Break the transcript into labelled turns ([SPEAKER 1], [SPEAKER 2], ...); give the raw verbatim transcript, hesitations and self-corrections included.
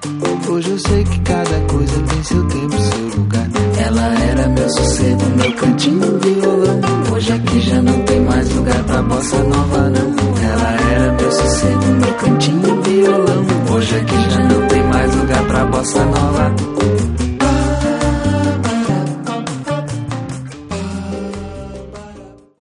[SPEAKER 1] Hoje eu sei que cada coisa tem seu tempo, seu lugar. Ela era meu sossego, meu cantinho, violão. Hoje aqui já não tem mais lugar pra bossa nova, não. Ela era meu